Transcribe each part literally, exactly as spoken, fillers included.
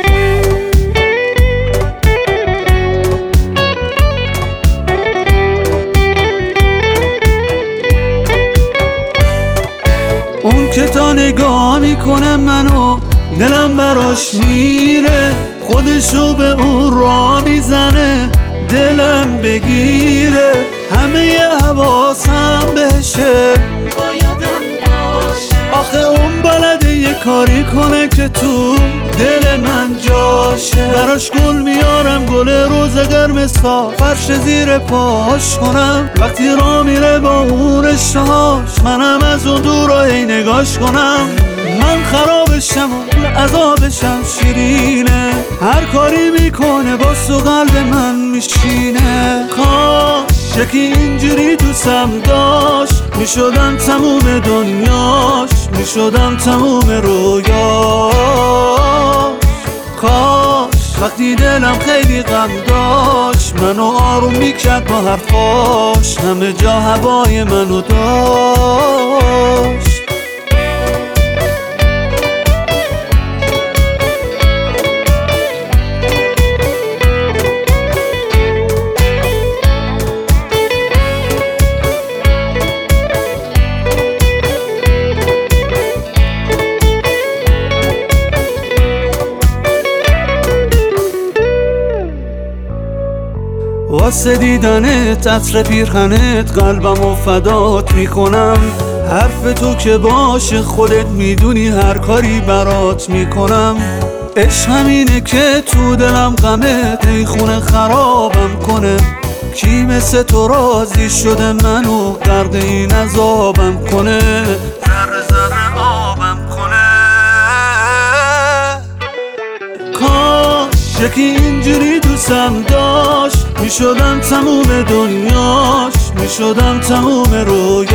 اون که تا نگاه میکنه منو دلم براش میره، خودشو به اون راه میزنه دلم بگیره، همه حواسم بهشه بایدم باشه. آخه اون بلده یه کاری کنه که تو دل من جاشه، براش گل میارم گل روز قرمسا، فرش زیر پاش کنم وقتی راه میره با اون اشتهاش، منم از اون دور رو هی نگاش کنم. من خرابشم و عذابشم شیرینه، هر کاری میکنه با سو قلب من میشینه. کاش یکی اینجوری دوستم داشت، میشدم تموم دنیاش، میشدم تموم رویاش. کاش وقتی دلم خیلی غم داشت منو آروم میکرد با حرفاش، همه جا هوای منو داشت. واسه دیدنت عطر پیرهنت قلبم و فدات میکنم، حرف تو که باشه خودت میدونی هر کاری برات میکنم. عشق همینه که تو دلم غمه ای خونه خرابم کنه، کی مثل تو راضی شده منو غرق این عذابم کنه، ذره ذره آبم کنه. کاش یکی اینجوری دوستم داشت، میشدم تموم دنیاش، میشدم تموم رویاش.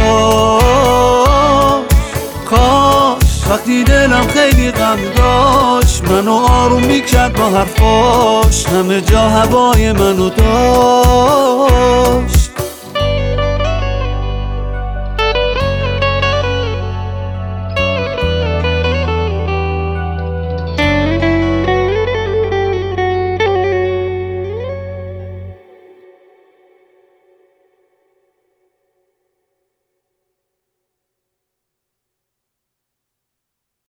کاش وقتی دلم خیلی غم داشت منو آروم میکرد با حرفاش، همه جا هوای منو داشت.